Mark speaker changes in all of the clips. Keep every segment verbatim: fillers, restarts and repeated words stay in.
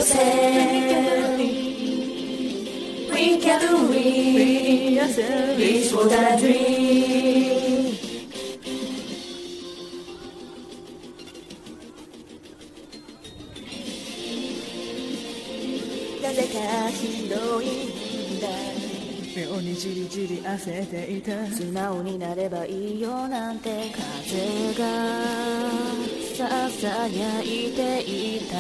Speaker 1: yourself. We can do it. Reach for that dream. なぜか広いんだ。
Speaker 2: 妙にじりじり焦っていた。
Speaker 1: 素直になればいいよなんて風がささやいていた。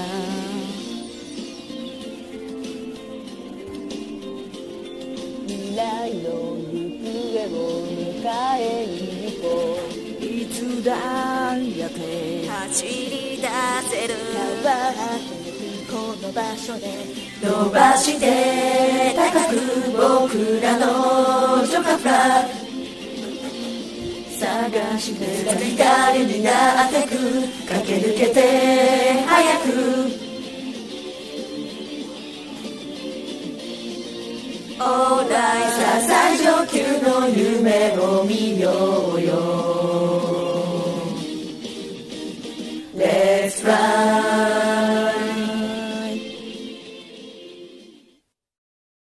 Speaker 1: 未来の行方を迎えに行こう。いつだって走り出せる。変わってこの場所で伸ばして高く僕らのジョカフラッグ探して光になってく。駆け抜けて早くオーライさあ最上級の夢を見ようよ。 Let's fly